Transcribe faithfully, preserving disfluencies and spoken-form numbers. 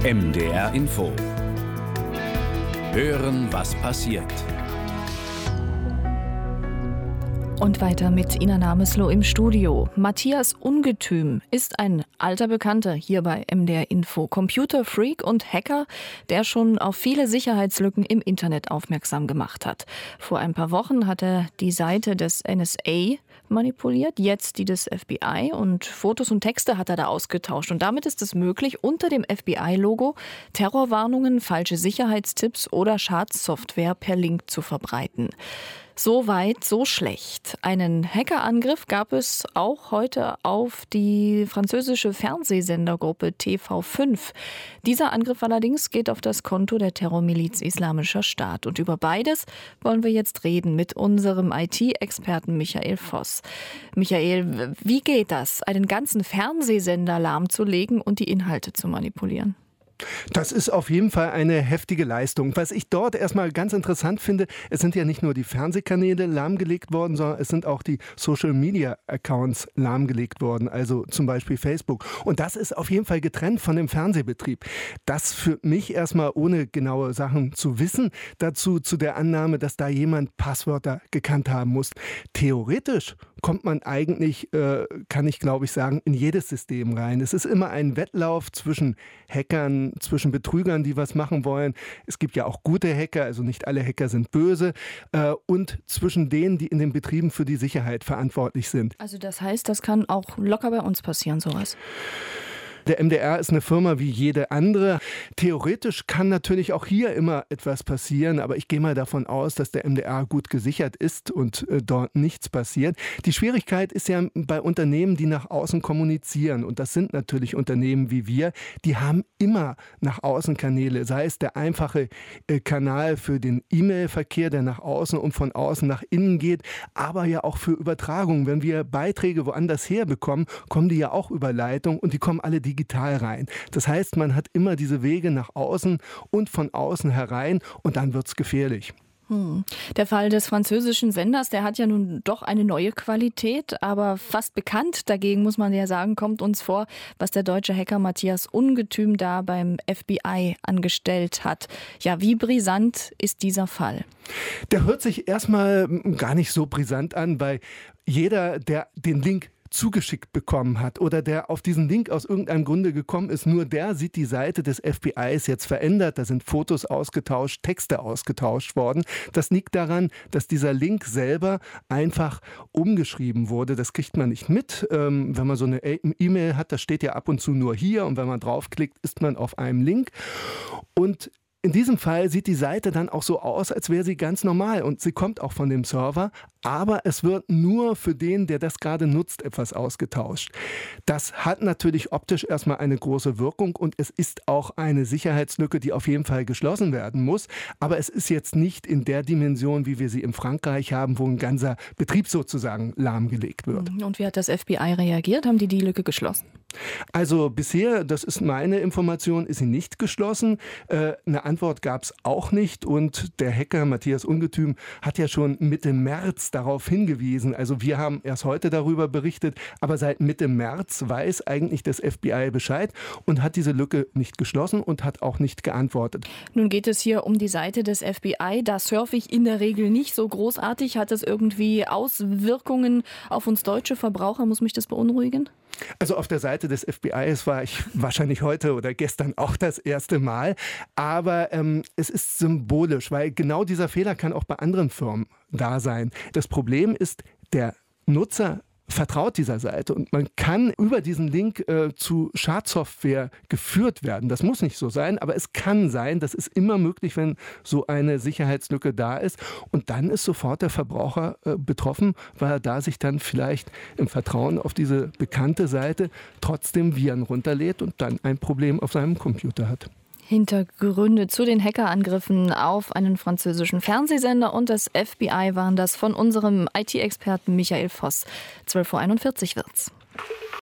M D R Info. Hören, was passiert. Und weiter mit Ina Namesloh im Studio. Matthias Ungetüm ist ein alter Bekannter hier bei M D R Info. Computerfreak und Hacker, der schon auf viele Sicherheitslücken im Internet aufmerksam gemacht hat. Vor ein paar Wochen hat er die Seite des N S A manipuliert, jetzt die des F B I, und Fotos und Texte hat er da ausgetauscht. Und damit ist es möglich, unter dem F B I-Logo Terrorwarnungen, falsche Sicherheitstipps oder Schadsoftware per Link zu verbreiten. So weit, so schlecht. Einen Hackerangriff gab es auch heute auf die französische Fernsehsendergruppe T V fünf. Dieser Angriff allerdings geht auf das Konto der Terrormiliz Islamischer Staat. Und über beides wollen wir jetzt reden mit unserem I T-Experten Michael Voss. Michael, wie geht das, einen ganzen Fernsehsender lahmzulegen und die Inhalte zu manipulieren? Das ist auf jeden Fall eine heftige Leistung. Was ich dort erstmal ganz interessant finde, es sind ja nicht nur die Fernsehkanäle lahmgelegt worden, sondern es sind auch die Social-Media-Accounts lahmgelegt worden, also zum Beispiel Facebook. Und das ist auf jeden Fall getrennt von dem Fernsehbetrieb. Das führt mich erstmal, ohne genaue Sachen zu wissen, dazu zu der Annahme, dass da jemand Passwörter gekannt haben muss. Theoretisch kommt man eigentlich, äh, kann ich glaube ich sagen, in jedes System rein. Es ist immer ein Wettlauf zwischen Hackern, zwischen Betrügern, die was machen wollen. Es gibt ja auch gute Hacker, also nicht alle Hacker sind böse. Äh, und zwischen denen, die in den Betrieben für die Sicherheit verantwortlich sind. Also das heißt, das kann auch locker bei uns passieren, sowas? Der M D R ist eine Firma wie jede andere. Theoretisch kann natürlich auch hier immer etwas passieren, aber ich gehe mal davon aus, dass der M D R gut gesichert ist und äh, dort nichts passiert. Die Schwierigkeit ist ja bei Unternehmen, die nach außen kommunizieren, und das sind natürlich Unternehmen wie wir, die haben immer nach außen Kanäle, sei es der einfache äh, Kanal für den E-Mail-Verkehr, der nach außen und von außen nach innen geht, aber ja auch für Übertragung. Wenn wir Beiträge woanders herbekommen, kommen die ja auch über Leitung und die kommen alle digital digital rein. Das heißt, man hat immer diese Wege nach außen und von außen herein, und dann wird es gefährlich. Hm. Der Fall des französischen Senders, der hat ja nun doch eine neue Qualität, aber fast bekannt dagegen, muss man ja sagen, kommt uns vor, was der deutsche Hacker Matthias Ungetüm da beim F B I angestellt hat. Ja, wie brisant ist dieser Fall? Der hört sich erstmal gar nicht so brisant an, weil jeder, der den Link zugeschickt bekommen hat oder der auf diesen Link aus irgendeinem Grunde gekommen ist, nur der sieht die Seite des F B Is jetzt verändert. Da sind Fotos ausgetauscht, Texte ausgetauscht worden. Das liegt daran, dass dieser Link selber einfach umgeschrieben wurde. Das kriegt man nicht mit. Ähm, wenn man so eine E-Mail hat, das steht ja ab und zu nur hier, und wenn man draufklickt, ist man auf einem Link. Und in diesem Fall sieht die Seite dann auch so aus, als wäre sie ganz normal, und sie kommt auch von dem Server, aber es wird nur für den, der das gerade nutzt, etwas ausgetauscht. Das hat natürlich optisch erstmal eine große Wirkung, und es ist auch eine Sicherheitslücke, die auf jeden Fall geschlossen werden muss, aber es ist jetzt nicht in der Dimension, wie wir sie in Frankreich haben, wo ein ganzer Betrieb sozusagen lahmgelegt wird. Und wie hat das F B I reagiert? Haben die die Lücke geschlossen? Also bisher, das ist meine Information, ist sie nicht geschlossen. Äh, eine Antwort gab es auch nicht, und der Hacker Matthias Ungetüm hat ja schon Mitte März darauf hingewiesen. Also wir haben erst heute darüber berichtet, aber seit Mitte März weiß eigentlich das F B I Bescheid und hat diese Lücke nicht geschlossen und hat auch nicht geantwortet. Nun geht es hier um die Seite des F B I. Da surfe ich in der Regel nicht so großartig. Hat das irgendwie Auswirkungen auf uns deutsche Verbraucher? Muss mich das beunruhigen? Also auf der Seite des F B Is war ich wahrscheinlich heute oder gestern auch das erste Mal. Aber ähm, es ist symbolisch, weil genau dieser Fehler kann auch bei anderen Firmen da sein. Das Problem ist, der Nutzer vertraut dieser Seite, und man kann über diesen Link äh, zu Schadsoftware geführt werden. Das muss nicht so sein, aber es kann sein. Das ist immer möglich, wenn so eine Sicherheitslücke da ist. Und dann ist sofort der Verbraucher äh, betroffen, weil er da sich dann vielleicht im Vertrauen auf diese bekannte Seite trotzdem Viren runterlädt und dann ein Problem auf seinem Computer hat. Hintergründe zu den Hackerangriffen auf einen französischen Fernsehsender und das F B I waren das von unserem I T-Experten Michael Voss. zwölf Uhr einundvierzig wird's.